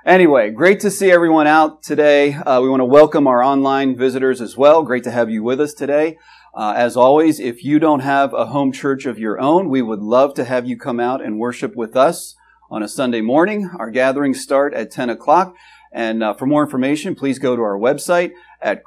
Anyway, great to see everyone out today. We want to welcome our online visitors as well. Great to have you with us today. As always, if you don't have a home church of your own, we would love to have you come out and worship with us on a Sunday morning. Our gatherings start at 10 o'clock. And for more information, please go to our website at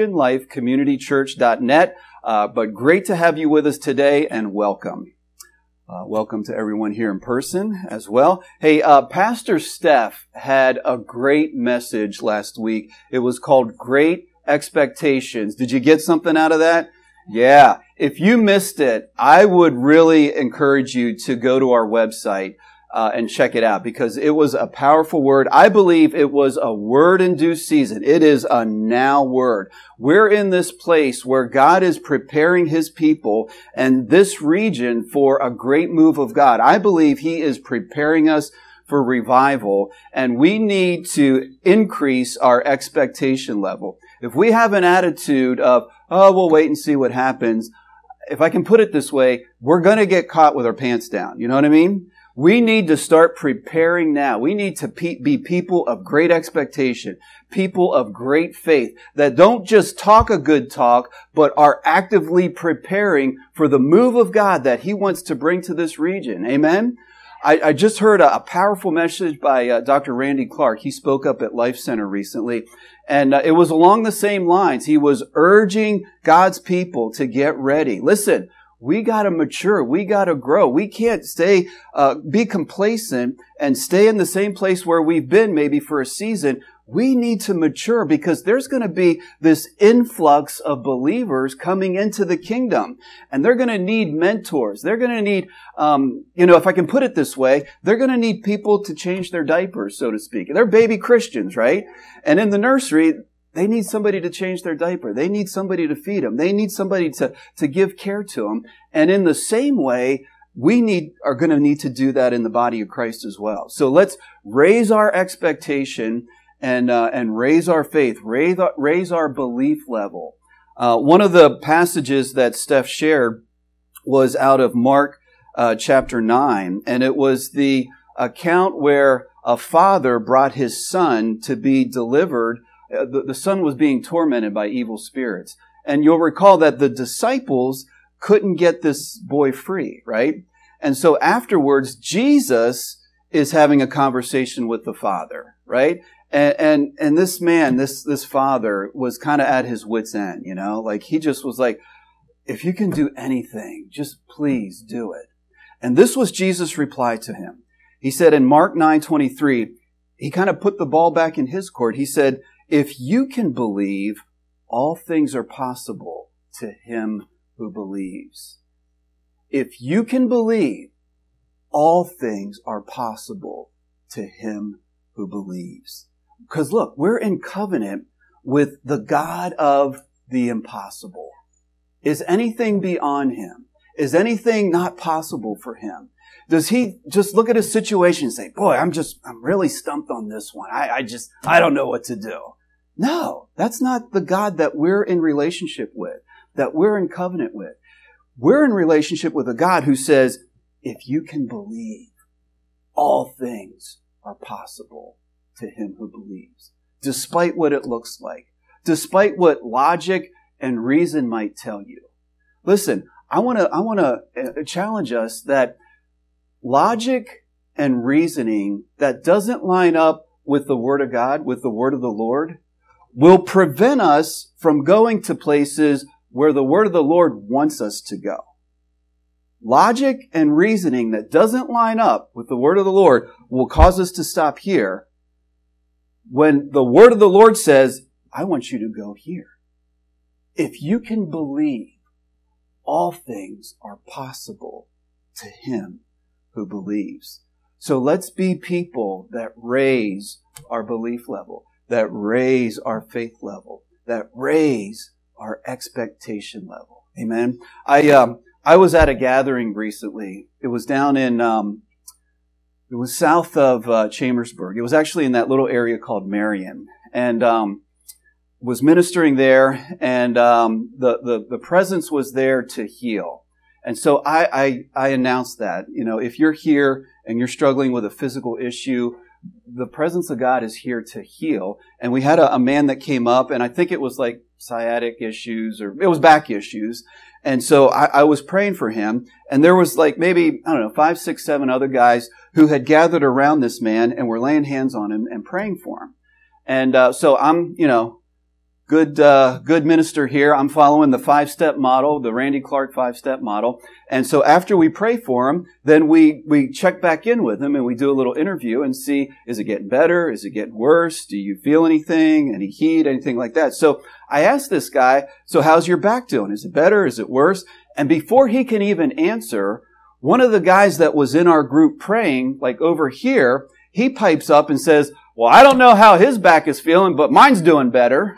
christianlifecommunitychurch.net. But great to have you with us today, and welcome. Welcome to everyone here in person as well. Hey, Pastor Steph had a great message last week. It was called Great Expectations. Did you get something out of that? Yeah. If you missed it, I would really encourage you to go to our website and check it out, because it was a powerful word. I believe it was a word in due season. It is a now word. We're in this place where God is preparing His people and this region for a great move of God. I believe He is preparing us for revival, and we need to increase our expectation level. If we have an attitude of, oh, we'll wait and see what happens, if I can put it this way, we're going to get caught with our pants down. You know what I mean? We need to start preparing now. We need to be people of great expectation, people of great faith that don't just talk a good talk, but are actively preparing for the move of God that He wants to bring to this region. Amen? I just heard a powerful message by Dr. Randy Clark. He spoke up at Life Center recently, and it was along the same lines. He was urging God's people to get ready. Listen, we got to mature. We got to grow. We can't be complacent and stay in the same place where we've been maybe for a season. We need to mature, because there's going to be this influx of believers coming into the kingdom, and they're going to need mentors. They're going to need, if I can put it this way, they're going to need people to change their diapers, so to speak. They're baby Christians, right? And in the nursery, they need somebody to change their diaper. They need somebody to feed them. They need somebody to give care to them. And in the same way, we are going to need to do that in the body of Christ as well. So let's raise our expectation and raise our faith, raise our belief level. One of the passages that Steph shared was out of Mark chapter 9, and it was the account where a father brought his son to be delivered. The son was being tormented by evil spirits. And you'll recall that the disciples couldn't get this boy free, right? And so afterwards, Jesus is having a conversation with the father, right? And this man, this father was kind of at his wit's end, like he just was like, if you can do anything, just please do it. And this was Jesus' reply to him. He said in Mark 9:23, he kind of put the ball back in his court. He said, if you can believe, all things are possible to him who believes. If you can believe, all things are possible to him who believes. Because look, we're in covenant with the God of the impossible. Is anything beyond Him? Is anything not possible for Him? Does He just look at his situation and say, boy, I'm really stumped on this one. I don't know what to do. No, that's not the God that we're in relationship with, that we're in covenant with. We're in relationship with a God who says, if you can believe, all things are possible to him who believes, despite what it looks like, despite what logic and reason might tell you. Listen, I want to challenge us that logic and reasoning that doesn't line up with the Word of God, with the Word of the Lord, will prevent us from going to places where the Word of the Lord wants us to go. Logic and reasoning that doesn't line up with the Word of the Lord will cause us to stop here, when the Word of the Lord says, I want you to go here. If you can believe, all things are possible to him who believes. So let's be people that raise our belief level, that raise our faith level, that raise our expectation level. Amen. I was at a gathering recently. It was down in, it was south of Chambersburg. It was actually in that little area called Marion, and was ministering there, and the presence was there to heal. And so I announced that, if you're here and you're struggling with a physical issue, the presence of God is here to heal. And we had a man that came up, and I think it was like sciatic issues, or it was back issues. And so I was praying for him, and there was like maybe, 5, 6, 7 other guys who had gathered around this man and were laying hands on him and praying for him. And so I'm, good minister here. I'm following the 5-step model, the Randy Clark 5-step model. And so after we pray for him, then we check back in with him and we do a little interview and see, is it getting better? Is it getting worse? Do you feel anything? Any heat? Anything like that? So I asked this guy, so how's your back doing? Is it better? Is it worse? And before he can even answer, one of the guys that was in our group praying, like over here, he pipes up and says, well, I don't know how his back is feeling, but mine's doing better.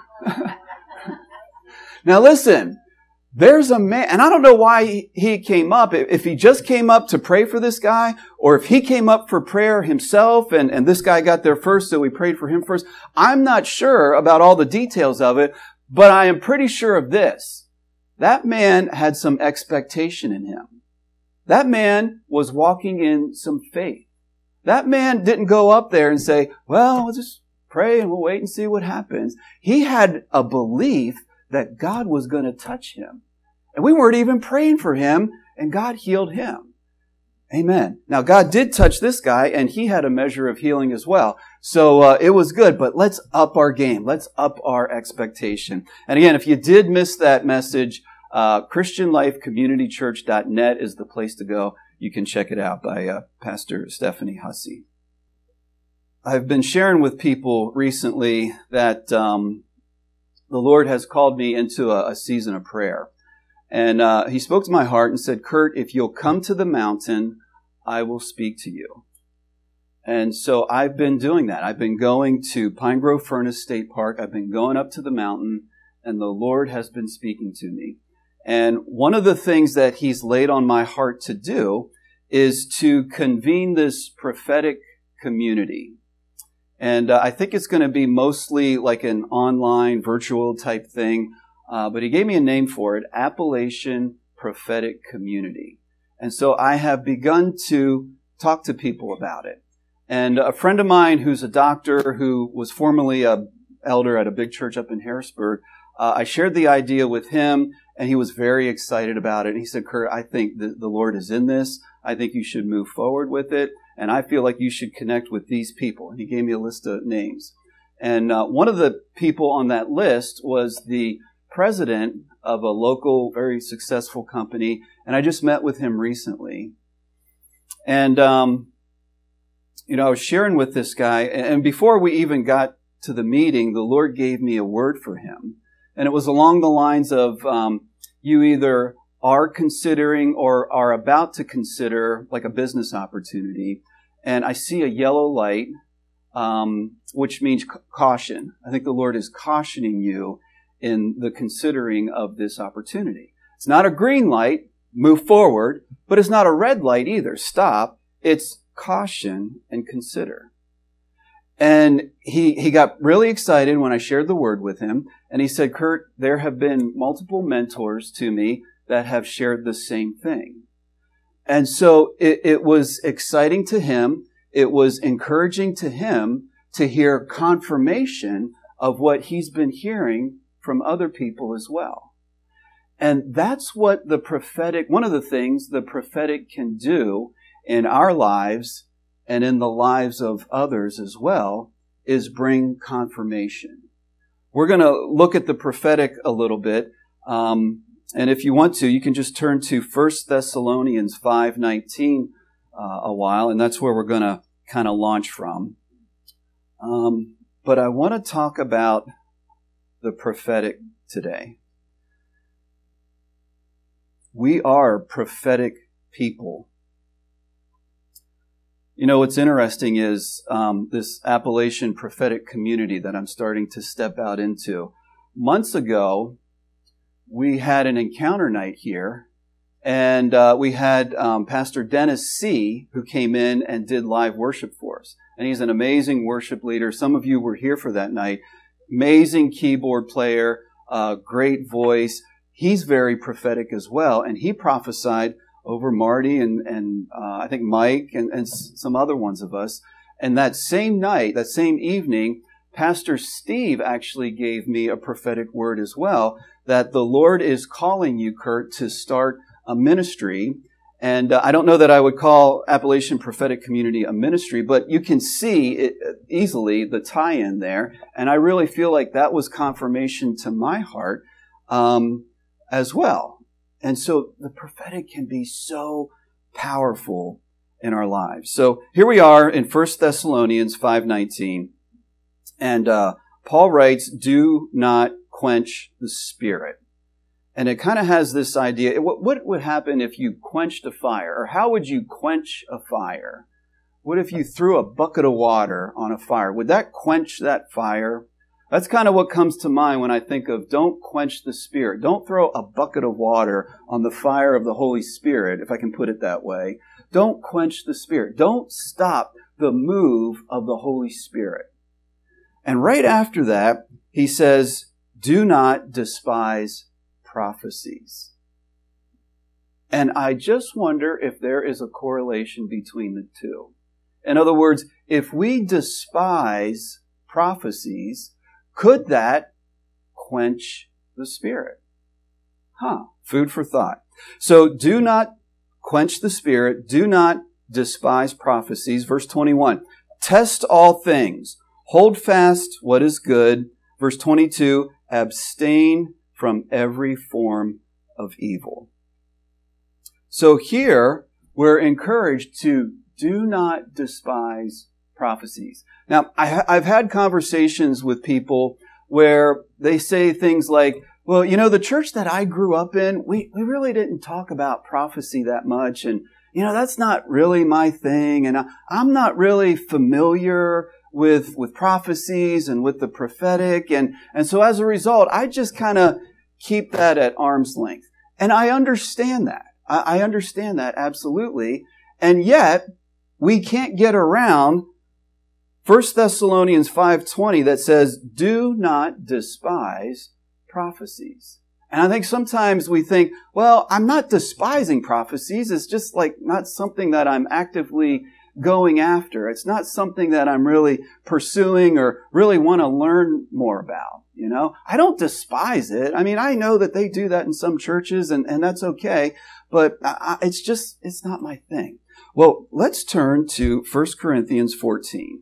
Now listen, there's a man, and I don't know why he came up, if he just came up to pray for this guy, or if he came up for prayer himself, and this guy got there first, so we prayed for him first. I'm not sure about all the details of it, but I am pretty sure of this. That man had some expectation in him. That man was walking in some faith. That man didn't go up there and say, well, we'll just pray and we'll wait and see what happens. He had a belief that God was going to touch him. And we weren't even praying for him, and God healed him. Amen. Now, God did touch this guy, and he had a measure of healing as well. So it was good, but let's up our game. Let's up our expectation. And again, if you did miss that message, ChristianLifeCommunityChurch.net is the place to go. You can check it out by Pastor Stephanie Hussey. I've been sharing with people recently that the Lord has called me into a season of prayer. And He spoke to my heart and said, Kurt, if you'll come to the mountain, I will speak to you. And so I've been doing that. I've been going to Pine Grove Furnace State Park. I've been going up to the mountain, and the Lord has been speaking to me. And one of the things that He's laid on my heart to do is to convene this prophetic community. And I think it's going to be mostly like an online, virtual type thing. But He gave me a name for it, Appalachian Prophetic Community. And so I have begun to talk to people about it. And a friend of mine who's a doctor who was formerly an elder at a big church up in Harrisburg, I shared the idea with him, and he was very excited about it. And he said, Kurt, I think the Lord is in this. I think you should move forward with it. And I feel like you should connect with these people. And he gave me a list of names. And one of the people on that list was the president of a local, very successful company. And I just met with him recently. And, I was sharing with this guy. And before we even got to the meeting, the Lord gave me a word for him. And it was along the lines of, you either are considering or are about to consider like a business opportunity. And I see a yellow light, which means caution. I think the Lord is cautioning you in the considering of this opportunity. It's not a green light, move forward, but it's not a red light either, stop. It's caution and consider. And he got really excited when I shared the word with him. And he said, Kurt, there have been multiple mentors to me that have shared the same thing. And so it was exciting to him. It was encouraging to him to hear confirmation of what he's been hearing from other people as well. And that's what the prophetic, one of the things the prophetic can do in our lives and in the lives of others as well, is bring confirmation. We're going to look at the prophetic a little bit. And if you want to, you can just turn to 1 Thessalonians 5:19 a while, and that's where we're going to kind of launch from. But I want to talk about the prophetic today. We are prophetic people. You know, what's interesting is this Appalachian prophetic community that I'm starting to step out into. Months ago, we had an encounter night here, and we had Pastor Dennis C., who came in and did live worship for us. And he's an amazing worship leader. Some of you were here for that night. Amazing keyboard player, great voice. He's very prophetic as well, and he prophesied over Marty and I think Mike and some other ones of us. And that same night, that same evening, Pastor Steve actually gave me a prophetic word as well, that the Lord is calling you, Kurt, to start a ministry. And I don't know that I would call Appalachian Prophetic Community a ministry, but you can see it easily the tie-in there. And I really feel like that was confirmation to my heart as well. And so the prophetic can be so powerful in our lives. So here we are in 1 Thessalonians 5:19. And Paul writes, do not quench the Spirit. And it kind of has this idea, what would happen if you quenched a fire? Or how would you quench a fire? What if you threw a bucket of water on a fire? Would that quench that fire? That's kind of what comes to mind when I think of don't quench the Spirit. Don't throw a bucket of water on the fire of the Holy Spirit, if I can put it that way. Don't quench the Spirit. Don't stop the move of the Holy Spirit. And right after that, he says, do not despise prophecies. And I just wonder if there is a correlation between the two. In other words, if we despise prophecies, could that quench the Spirit? Food for thought. So do not quench the Spirit. Do not despise prophecies. Verse 21, test all things. Hold fast what is good. Verse 22, abstain from every form of evil. So here, we're encouraged to do not despise prophecies. Now, I've had conversations with people where they say things like, well, you know, the church that I grew up in, we really didn't talk about prophecy that much. And, you know, that's not really my thing. And I'm not really familiar with prophecies and with the prophetic. And so as a result, I just kind of keep that at arm's length. And I understand that. I understand that absolutely. And yet, we can't get around 1 Thessalonians 5:20 that says, do not despise prophecies. And I think sometimes we think, well, I'm not despising prophecies. It's just like not something that I'm actively going after. It's not something that I'm really pursuing or really want to learn more about. You know, I don't despise it. I mean, I know that they do that in some churches and that's okay, but it's not my thing. Well, let's turn to 1 Corinthians 14.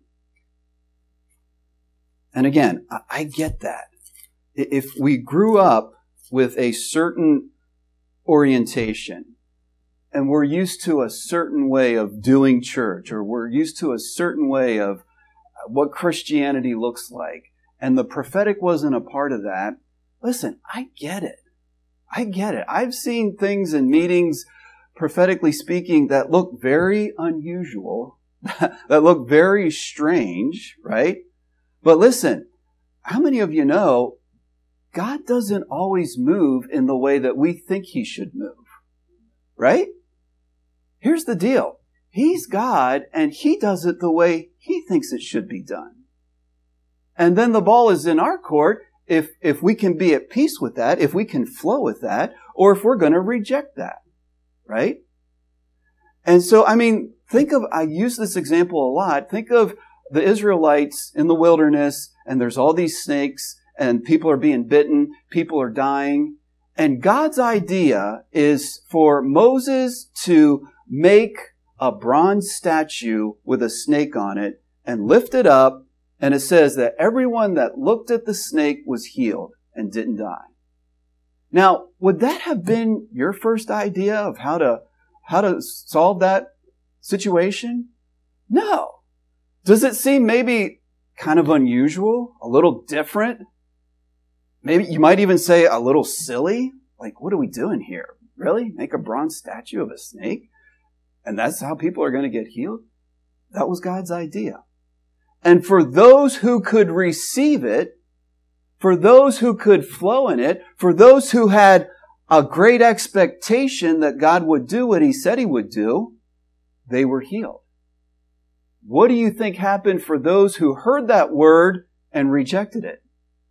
And again, I get that. If we grew up with a certain orientation, and we're used to a certain way of doing church, or we're used to a certain way of what Christianity looks like, and the prophetic wasn't a part of that, listen, I get it. I get it. I've seen things in meetings, prophetically speaking, that look very unusual, that look very strange, right? But listen, how many of you know God doesn't always move in the way that we think He should move, right? Here's the deal. He's God, and He does it the way He thinks it should be done. And then the ball is in our court if we can be at peace with that, if we can flow with that, or if we're going to reject that, right? And so, I mean, I use this example a lot. Think of the Israelites in the wilderness, and there's all these snakes, and people are being bitten, people are dying. And God's idea is for Moses to make a bronze statue with a snake on it and lift it up. And it says that everyone that looked at the snake was healed and didn't die. Now, would that have been your first idea of how to solve that situation? No. Does it seem maybe kind of unusual, a little different? Maybe you might even say a little silly. Like, what are we doing here? Really? Make a bronze statue of a snake? And that's how people are going to get healed? That was God's idea. And for those who could receive it, for those who could flow in it, for those who had a great expectation that God would do what He said He would do, they were healed. What do you think happened for those who heard that word and rejected it?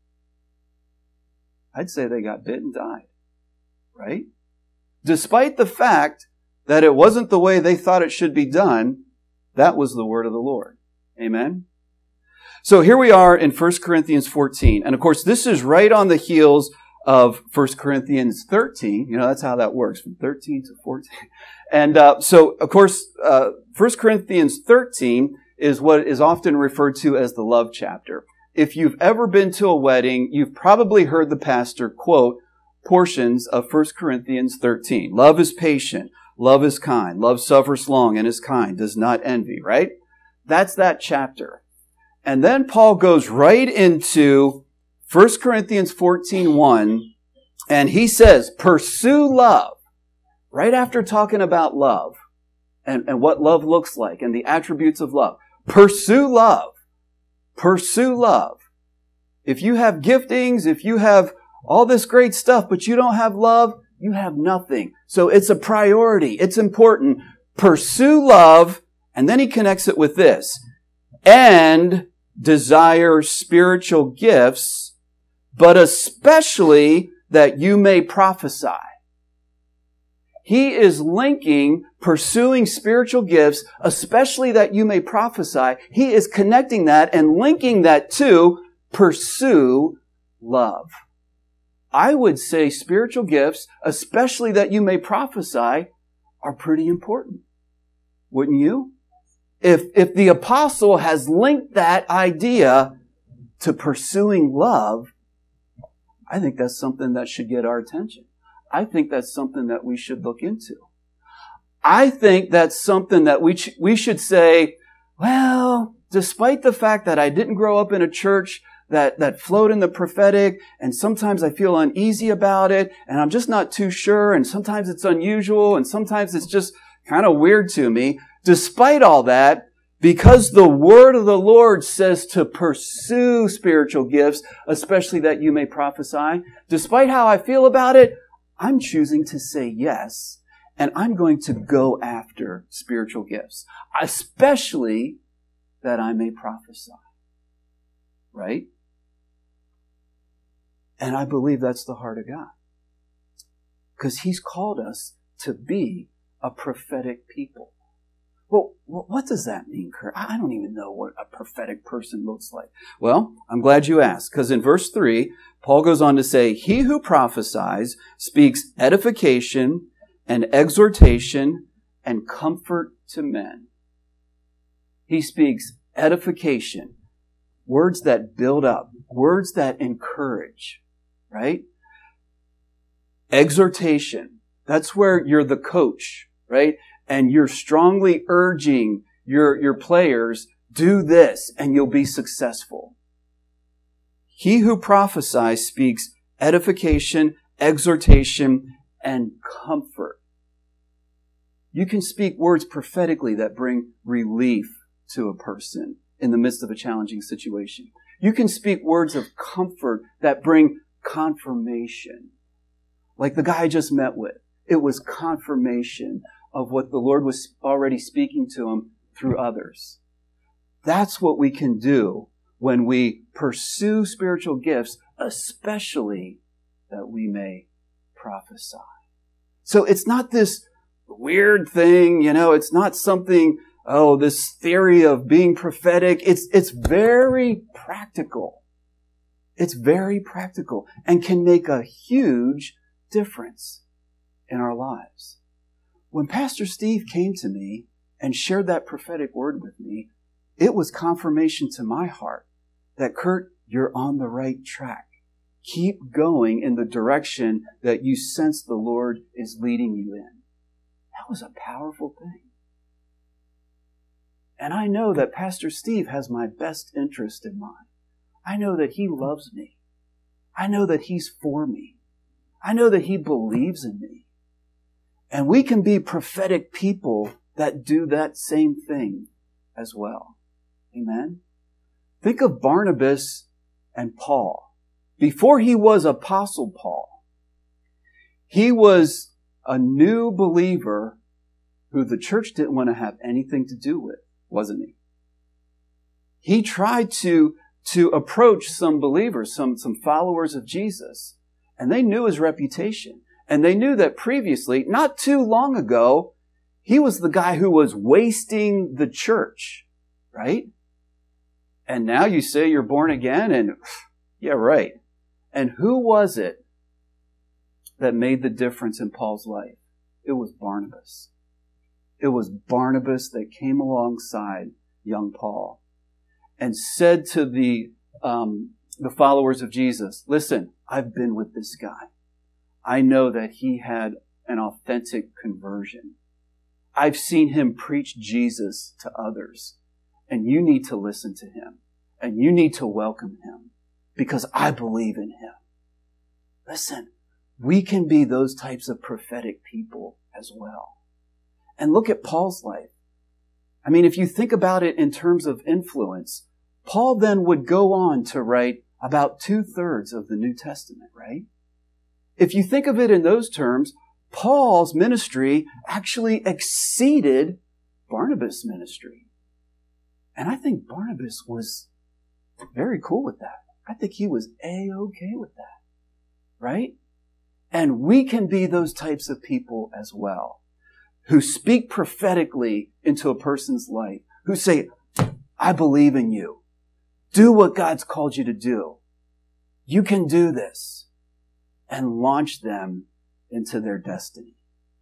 I'd say they got bit and died, right? Despite the fact that it wasn't the way they thought it should be done, that was the word of the Lord. Amen? So here we are in 1 Corinthians 14. And of course, this is right on the heels of 1 Corinthians 13. You know, that's how that works, from 13 to 14. And so, of course, 1 Corinthians 13 is what is often referred to as the love chapter. If you've ever been to a wedding, you've probably heard the pastor quote portions of 1 Corinthians 13. Love is patient. Love is kind. Love suffers long and is kind, does not envy, right? That's that chapter. And then Paul goes right into 1 Corinthians 14:1, and he says, pursue love. Right after talking about love and what love looks like and the attributes of love. Pursue love. Pursue love. If you have giftings, if you have all this great stuff, but you don't have love, you have nothing. So it's a priority. It's important. Pursue love. And then he connects it with this. And desire spiritual gifts, but especially that you may prophesy. He is linking pursuing spiritual gifts, especially that you may prophesy. He is connecting that and linking that to pursue love. I would say spiritual gifts, especially that you may prophesy, are pretty important. Wouldn't you? If the apostle has linked that idea to pursuing love, I think that's something that should get our attention. I think that's something that we should look into. I think that's something that we should say, well, despite the fact that I didn't grow up in a church that flowed in the prophetic, and sometimes I feel uneasy about it, and I'm just not too sure, and sometimes it's unusual, and sometimes it's just kind of weird to me. Despite all that, because the word of the Lord says to pursue spiritual gifts, especially that you may prophesy, despite how I feel about it, I'm choosing to say yes, and I'm going to go after spiritual gifts, especially that I may prophesy. Right? And I believe that's the heart of God. Because He's called us to be a prophetic people. Well, what does that mean, Kurt? I don't even know what a prophetic person looks like. Well, I'm glad you asked, because in verse 3, Paul goes on to say, he who prophesies speaks edification and exhortation and comfort to men. He speaks edification, words that build up, words that encourage, right? Exhortation, that's where you're the coach, right? And you're strongly urging your players, do this and you'll be successful. He who prophesies speaks edification, exhortation, and comfort. You can speak words prophetically that bring relief to a person in the midst of a challenging situation. You can speak words of comfort that bring confirmation. Like the guy I just met with. It was confirmation of what the Lord was already speaking to him through others. That's what we can do when we pursue spiritual gifts, especially that we may prophesy. So it's not this weird thing, it's not something, this theory of being prophetic. It's very practical. It's very practical and can make a huge difference in our lives. When Pastor Steve came to me and shared that prophetic word with me, it was confirmation to my heart that, Kurt, you're on the right track. Keep going in the direction that you sense the Lord is leading you in. That was a powerful thing. And I know that Pastor Steve has my best interest in mind. I know that he loves me. I know that he's for me. I know that he believes in me. And we can be prophetic people that do that same thing as well. Amen? Think of Barnabas and Paul. Before he was Apostle Paul, he was a new believer who the church didn't want to have anything to do with, wasn't he? He tried to approach some believers, some followers of Jesus, and they knew his reputation. And they knew that previously, not too long ago, he was the guy who was wasting the church, right? And now you say you're born again? And yeah, right. And who was it that made the difference in Paul's life? It was Barnabas. It was Barnabas that came alongside young Paul and said to the followers of Jesus, listen, I've been with this guy. I know that he had an authentic conversion. I've seen him preach Jesus to others. And you need to listen to him. And you need to welcome him because I believe in him. Listen, we can be those types of prophetic people as well. And look at Paul's life. I mean, if you think about it in terms of influence, Paul then would go on to write about 2/3 of the New Testament, right? If you think of it in those terms, Paul's ministry actually exceeded Barnabas' ministry. And I think Barnabas was very cool with that. I think he was A-okay with that, right? And we can be those types of people as well, who speak prophetically into a person's life, who say, I believe in you. Do what God's called you to do. You can do this. And launch them into their destiny.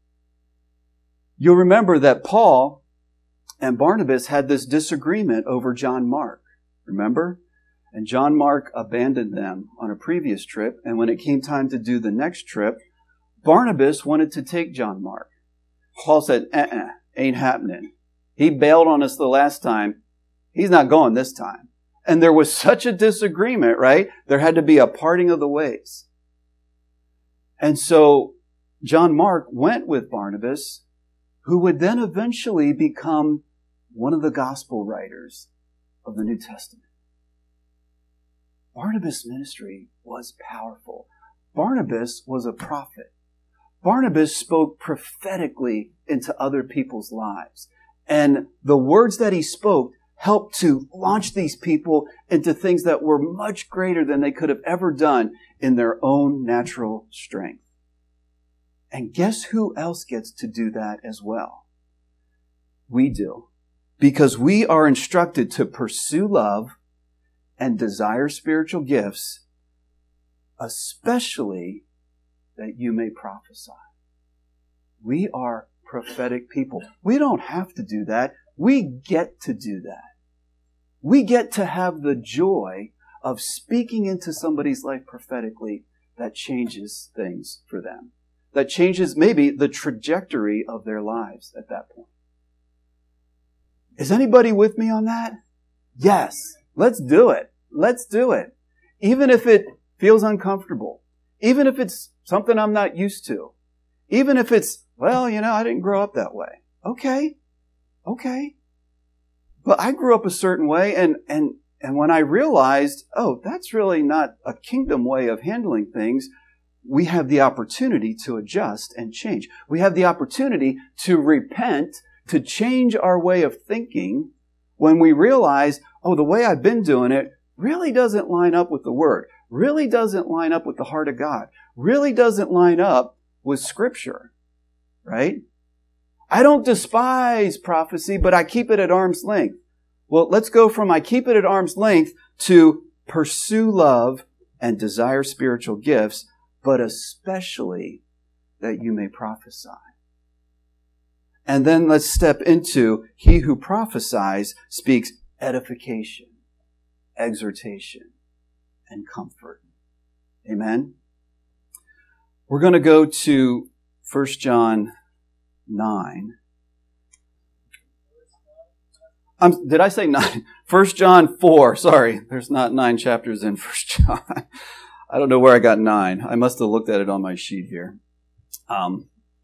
You'll remember that Paul and Barnabas had this disagreement over John Mark. Remember? And John Mark abandoned them on a previous trip. And when it came time to do the next trip, Barnabas wanted to take John Mark. Paul said, ain't happening. He bailed on us the last time. He's not going this time. And there was such a disagreement, right? There had to be a parting of the ways. And so John Mark went with Barnabas, who would then eventually become one of the gospel writers of the New Testament. Barnabas' ministry was powerful. Barnabas was a prophet. Barnabas spoke prophetically into other people's lives. And the words that he spoke helped to launch these people into things that were much greater than they could have ever done in their own natural strength. And guess who else gets to do that as well? We do. Because we are instructed to pursue love and desire spiritual gifts, especially that you may prophesy. We are prophetic people. We don't have to do that. We get to do that. We get to have the joy of speaking into somebody's life prophetically that changes things for them. That changes maybe the trajectory of their lives at that point. Is anybody with me on that? Yes. Let's do it. Let's do it. Even if it feels uncomfortable. Even if it's something I'm not used to. Even if it's, well, I didn't grow up that way. Okay. But I grew up a certain way, and when I realized, that's really not a kingdom way of handling things, we have the opportunity to adjust and change. We have the opportunity to repent, to change our way of thinking when we realize, the way I've been doing it really doesn't line up with the Word, really doesn't line up with the heart of God, really doesn't line up with Scripture, right? I don't despise prophecy, but I keep it at arm's length. Well, let's go from I keep it at arm's length to pursue love and desire spiritual gifts, but especially that you may prophesy. And then let's step into he who prophesies speaks edification, exhortation, and comfort. Amen? We're going to go to 1 John 9. Did I say 9? 1 John 4. Sorry, there's not 9 chapters in 1 John. I don't know where I got 9. I must have looked at it on my sheet here. 1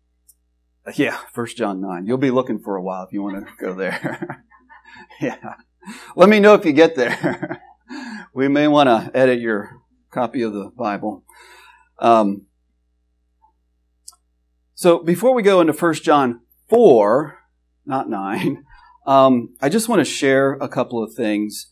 John 9. You'll be looking for a while if you want to go there. Yeah. Let me know if you get there. We may want to edit your copy of the Bible. So before we go into 1 John 4, not 9, I just want to share a couple of things.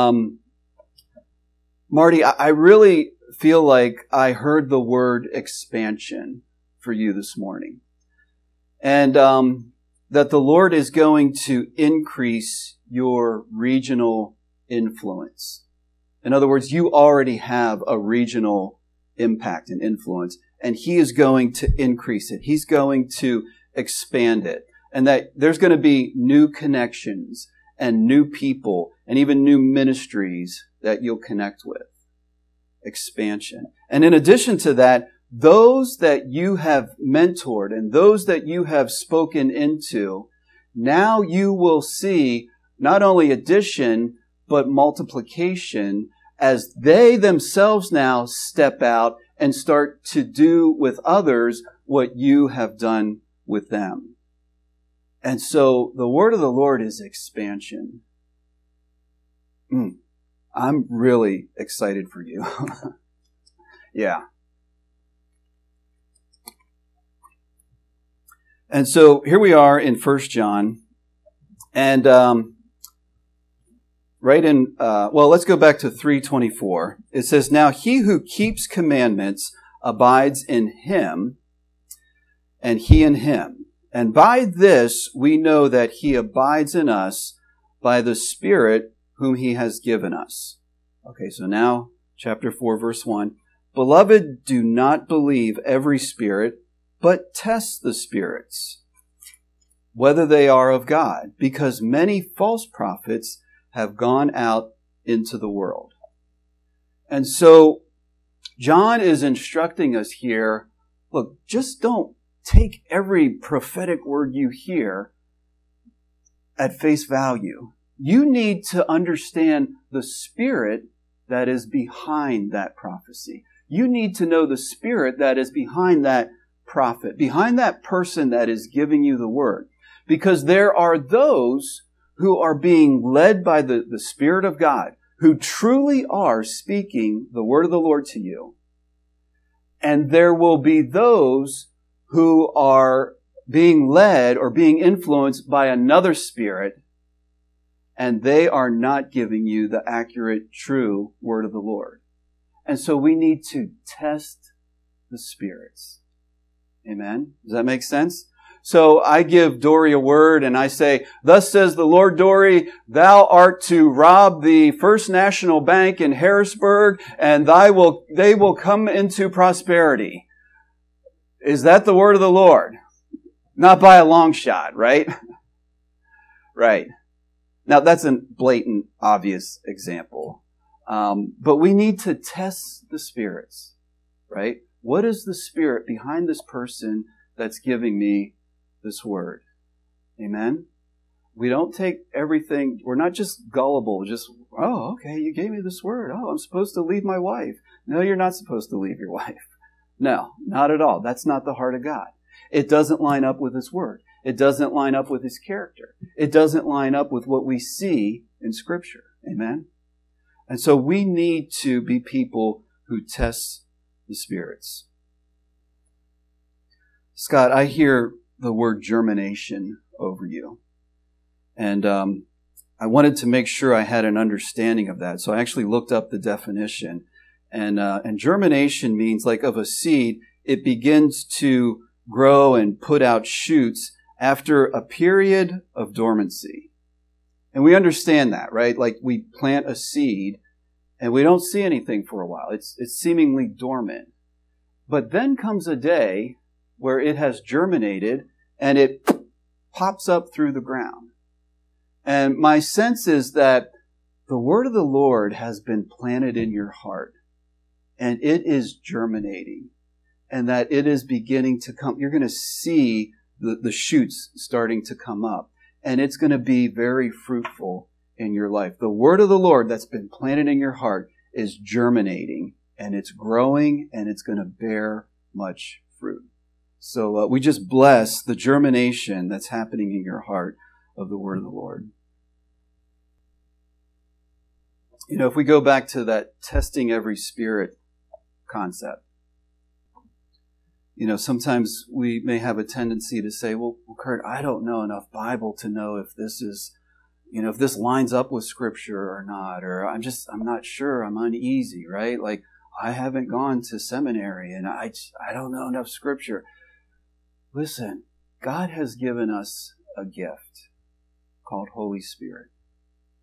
Marty, I really feel like I heard the word expansion for you this morning. And that the Lord is going to increase your regional influence. In other words, you already have a regional impact and influence, and He is going to increase it. He's going to expand it. And that there's going to be new connections and new people and even new ministries that you'll connect with. Expansion. And in addition to that, those that you have mentored and those that you have spoken into, now you will see not only addition, but multiplication as they themselves now step out and start to do with others what you have done with them. And so the word of the Lord is expansion. I'm really excited for you. Yeah. And so here we are in 1 John. And let's go back to 3:24. It says, "Now he who keeps commandments abides in Him, and He in Him. And by this we know that He abides in us by the Spirit whom He has given us." Okay, so now chapter 4, verse 1. "Beloved, do not believe every spirit, but test the spirits, whether they are of God, because many false prophets have gone out into the world." And so John is instructing us here, look, just don't take every prophetic word you hear at face value. You need to understand the spirit that is behind that prophecy. You need to know the spirit that is behind that prophet, behind that person that is giving you the word. Because there are those who are being led by the Spirit of God, who truly are speaking the word of the Lord to you. And there will be those who are being led or being influenced by another spirit, and they are not giving you the accurate, true word of the Lord. And so we need to test the spirits. Amen? Does that make sense? So I give Dory a word and I say, "Thus says the Lord, Dory, thou art to rob the First National Bank in Harrisburg, and they will come into prosperity." Is that the word of the Lord? Not by a long shot, right? Right. Now that's a blatant, obvious example. But we need to test the spirits, right? What is the spirit behind this person that's giving me this word? Amen? We don't take everything, we're not just gullible, just, "Oh, okay, you gave me this word. Oh, I'm supposed to leave my wife." No, you're not supposed to leave your wife. No, not at all. That's not the heart of God. It doesn't line up with His word. It doesn't line up with His character. It doesn't line up with what we see in Scripture. Amen? And so we need to be people who test the spirits. Scott, I hear the word germination over you. And I wanted to make sure I had an understanding of that. So I actually looked up the definition. And germination means, like of a seed, it begins to grow and put out shoots after a period of dormancy. And we understand that, right? Like we plant a seed and we don't see anything for a while. It's seemingly dormant. But then comes a day where it has germinated and it pops up through the ground. And my sense is that the word of the Lord has been planted in your heart and it is germinating and that it is beginning to come. You're going to see the shoots starting to come up and it's going to be very fruitful in your life. The word of the Lord that's been planted in your heart is germinating and it's growing and it's going to bear much fruit. So we just bless the germination that's happening in your heart of the word of the Lord. You know, if we go back to that testing every spirit concept, you know, sometimes we may have a tendency to say, well, Kurt, I don't know enough Bible to know if this is, you know, if this lines up with Scripture or not, or I'm not sure, I'm uneasy, right? Like, I haven't gone to seminary and I don't know enough Scripture. Listen, God has given us a gift called Holy Spirit.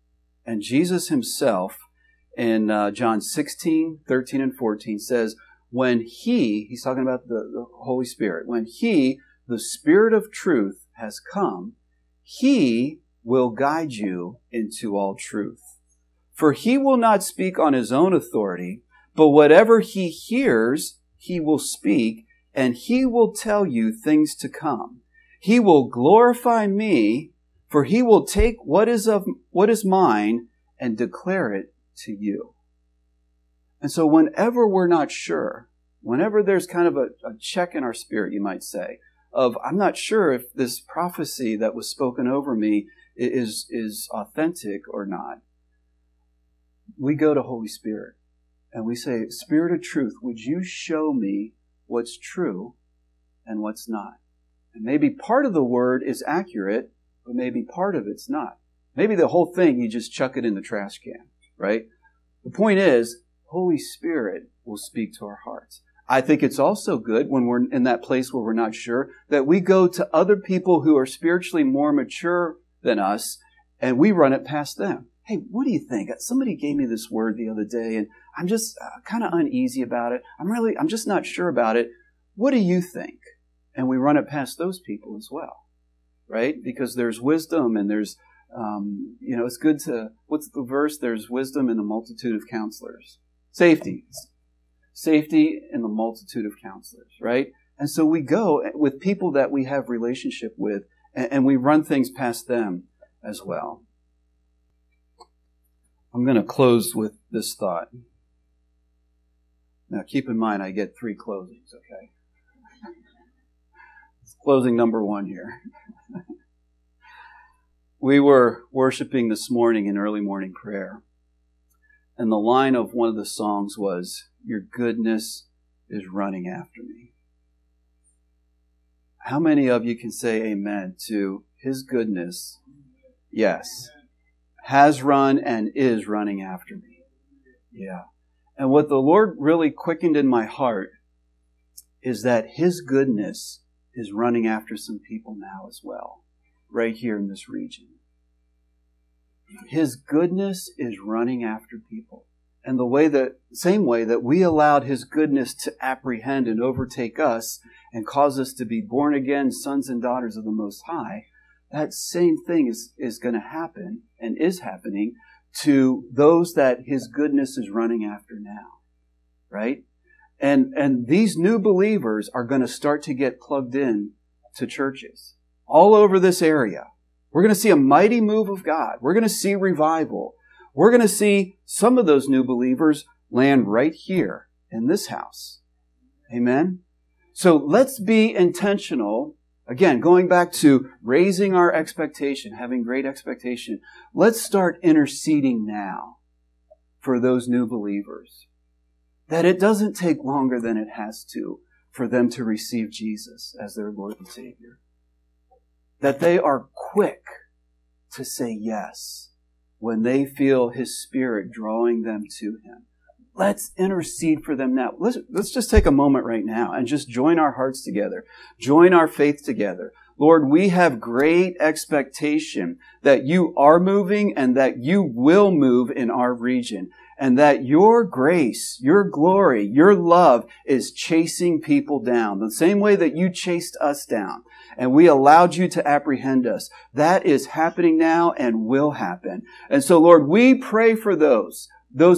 And Jesus himself in John 16, 13, and 14 says, when he's talking about the Holy Spirit, when he, the Spirit of truth, has come, he will guide you into all truth. For he will not speak on his own authority, but whatever he hears, he will speak, and he will tell you things to come. He will glorify me, for he will take what is mine and declare it to you. And so whenever we're not sure, whenever there's kind of a check in our spirit, you might say, of I'm not sure if this prophecy that was spoken over me is authentic or not, we go to Holy Spirit and we say, Spirit of truth, would you show me what's true and what's not? And maybe part of the word is accurate, but maybe part of it's not. Maybe the whole thing, you just chuck it in the trash can, right? The point is, Holy Spirit will speak to our hearts. I think it's also good when we're in that place where we're not sure that we go to other people who are spiritually more mature than us and we run it past them. Hey, what do you think? Somebody gave me this word the other day and I'm just kind of uneasy about it. I'm just not sure about it. What do you think? And we run it past those people as well, right? Because there's wisdom and there's, it's good to, what's the verse? There's wisdom in the multitude of counselors. Safety in the multitude of counselors, right? And so we go with people that we have relationship with and we run things past them as well. I'm going to close with this thought. Now keep in mind I get 3 closings, okay? Closing number 1 here. We were worshiping this morning in early morning prayer. And the line of one of the songs was, your goodness is running after me. How many of you can say amen to His goodness? Yes. Has run and is running after me. Yeah. And what the Lord really quickened in my heart is that His goodness is running after some people now as well, right here in this region. His goodness is running after people. And same way that we allowed His goodness to apprehend and overtake us and cause us to be born again sons and daughters of the Most High, that same thing is going to happen and is happening to those that His goodness is running after now. Right? And these new believers are going to start to get plugged in to churches all over this area. We're going to see a mighty move of God. We're going to see revival. We're going to see some of those new believers land right here in this house. Amen? So let's be intentional. Again, going back to raising our expectation, having great expectation. Let's start interceding now for those new believers. That it doesn't take longer than it has to for them to receive Jesus as their Lord and Savior. That they are quick to say yes when they feel His Spirit drawing them to Him. Let's intercede for them now. Let's just take a moment right now and just join our hearts together. Join our faith together. Lord, we have great expectation that You are moving and that You will move in our region. And that Your grace, Your glory, Your love is chasing people down. The same way that You chased us down and we allowed You to apprehend us. That is happening now and will happen. And so, Lord, we pray for those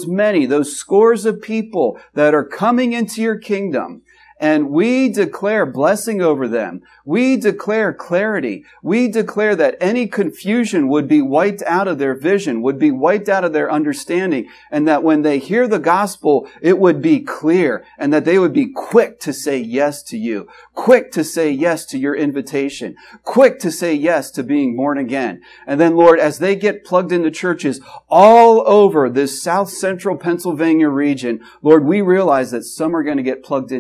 scores of people that are coming into Your kingdom. And we declare blessing over them. We declare clarity. We declare that any confusion would be wiped out of their vision, would be wiped out of their understanding, and that when they hear the gospel, it would be clear, and that they would be quick to say yes to You, quick to say yes to Your invitation, quick to say yes to being born again. And then, Lord, as they get plugged into churches all over this south central Pennsylvania region, Lord, we realize that some are going to get plugged in here.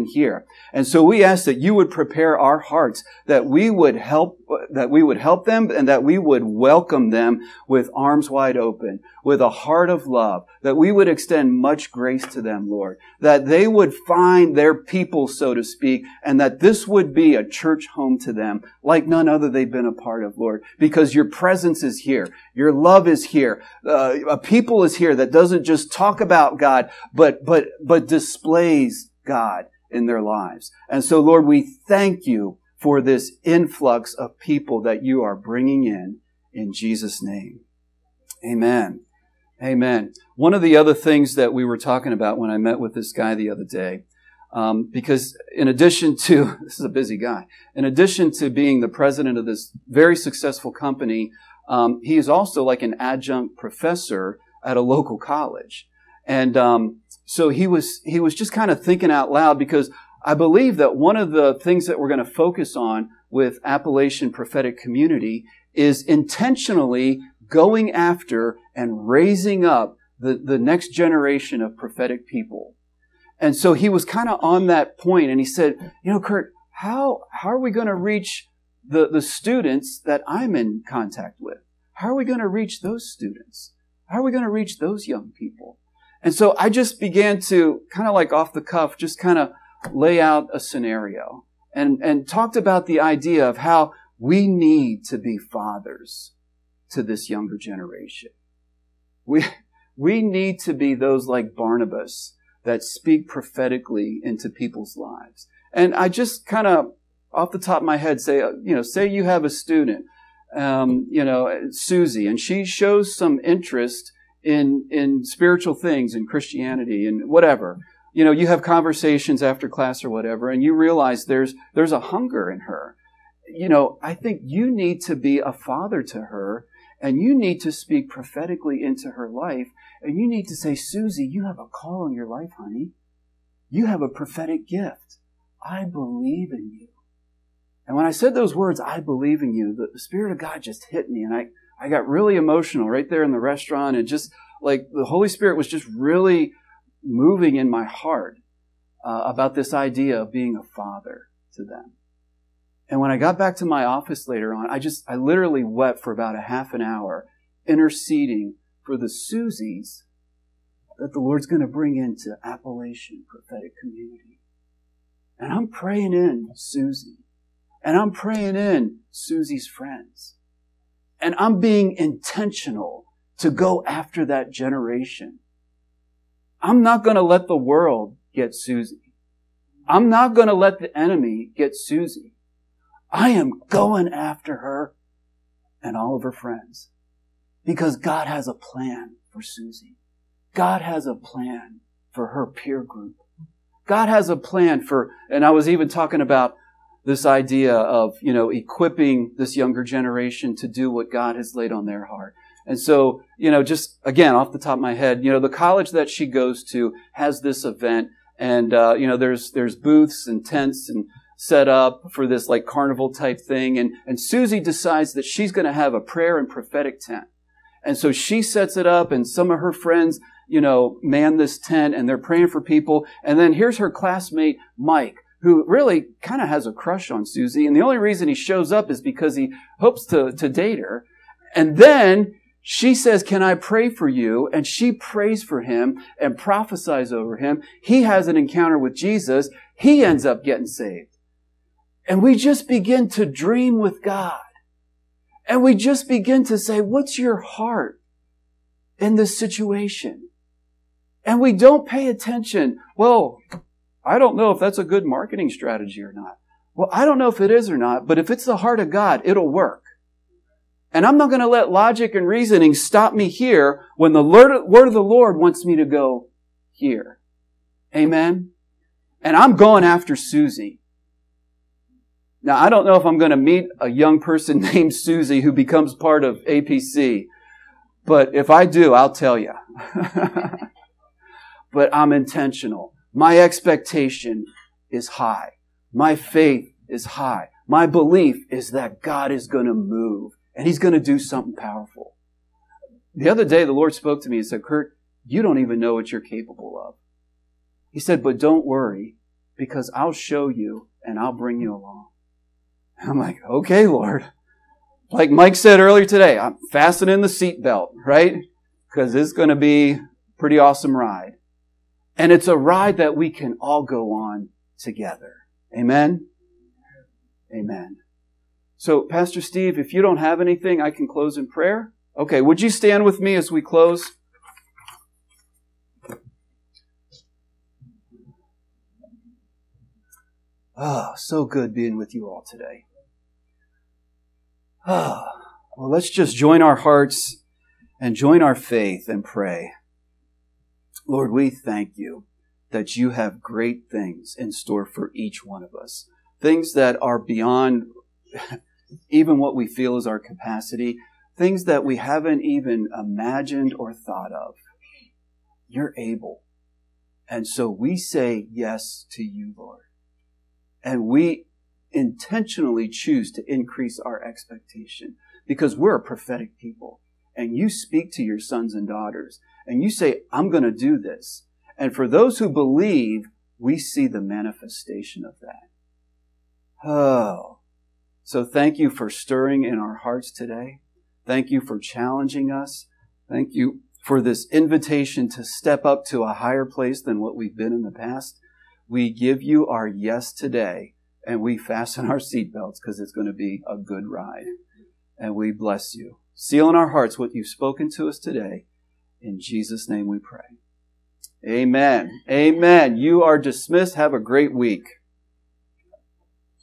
And so we ask that you would prepare our hearts, that we would help them, and that we would welcome them with arms wide open, with a heart of love, that we would extend much grace to them, Lord, that they would find their people, so to speak, and that this would be a church home to them like none other they've been a part of, Lord, because your presence is here. Your love is here. A people is here that doesn't just talk about God, but displays God in their lives. And so, Lord, we thank you for this influx of people that you are bringing in Jesus' name. Amen. Amen. One of the other things that we were talking about when I met with this guy the other day, because in addition to, this is a busy guy, in addition to being the president of this very successful company, he is also like an adjunct professor at a local college. And so he was just kind of thinking out loud, because I believe that one of the things that we're going to focus on with Appalachian Prophetic Community is intentionally going after and raising up the next generation of prophetic people. And so he was kind of on that point, and he said, Kurt, how are we going to reach the students that I'm in contact with? How are we going to reach those students? How are we going to reach those young people? And so I just began to kind of like off the cuff, just kind of lay out a scenario and talked about the idea of how we need to be fathers to this younger generation. We need to be those like Barnabas that speak prophetically into people's lives. And I just kind of off the top of my head say you have a student, Susie, and she shows some interest in spiritual things, in Christianity and whatever. You have conversations after class or whatever, and you realize there's a hunger in her. I think you need to be a father to her, and you need to speak prophetically into her life, and you need to say, Susie, you have a call on your life, honey. You have a prophetic gift. I believe in you. And when I said those words, I believe in you, the Spirit of God just hit me, and I got really emotional right there in the restaurant, and just like the Holy Spirit was just really moving in my heart about this idea of being a father to them. And when I got back to my office later on, I literally wept for about a half an hour, interceding for the Susies that the Lord's going to bring into Appalachian Prophetic Community. And I'm praying in Susie. And I'm praying in Susie's friends. And I'm being intentional to go after that generation. I'm not going to let the world get Susie. I'm not going to let the enemy get Susie. I am going after her and all of her friends, because God has a plan for Susie. God has a plan for her peer group. God has a plan and I was even talking about this idea of, equipping this younger generation to do what God has laid on their heart. And so, just again, off the top of my head, the college that she goes to has this event, and, there's booths and tents and set up for this like carnival type thing. And Susie decides that she's going to have a prayer and prophetic tent. And so she sets it up, and some of her friends, man this tent, and they're praying for people. And then here's her classmate, Mike, who really kind of has a crush on Susie. And the only reason he shows up is because he hopes to date her. And then she says, can I pray for you? And she prays for him and prophesies over him. He has an encounter with Jesus. He ends up getting saved. And we just begin to dream with God. And we just begin to say, what's your heart in this situation? And we don't pay attention. Well, I don't know if that's a good marketing strategy or not. Well, I don't know if it is or not, but if it's the heart of God, it'll work. And I'm not going to let logic and reasoning stop me here when the word of the Lord wants me to go here. Amen? And I'm going after Susie. Now, I don't know if I'm going to meet a young person named Susie who becomes part of APC, but if I do, I'll tell you. But I'm intentional. My expectation is high. My faith is high. My belief is that God is going to move, and He's going to do something powerful. The other day, the Lord spoke to me and said, Kurt, you don't even know what you're capable of. He said, but don't worry, because I'll show you and I'll bring you along. I'm like, okay, Lord. Like Mike said earlier today, I'm fastening the seatbelt, right? Because it's going to be a pretty awesome ride. And it's a ride that we can all go on together. Amen? Amen. So, Pastor Steve, if you don't have anything, I can close in prayer. Okay, would you stand with me as we close? Oh, so good being with you all today. Well, let's just join our hearts and join our faith and pray. Lord, we thank you that you have great things in store for each one of us. Things that are beyond even what we feel is our capacity. Things that we haven't even imagined or thought of. You're able. And so we say yes to you, Lord. And we intentionally choose to increase our expectation because we're a prophetic people. And you speak to your sons and daughters. And you say, I'm going to do this. And for those who believe, we see the manifestation of that. Oh. So thank you for stirring in our hearts today. Thank you for challenging us. Thank you for this invitation to step up to a higher place than what we've been in the past. We give you our yes today, and we fasten our seatbelts because it's going to be a good ride. And we bless you. Seal in our hearts what you've spoken to us today. In Jesus' name we pray. Amen. Amen. You are dismissed. Have a great week.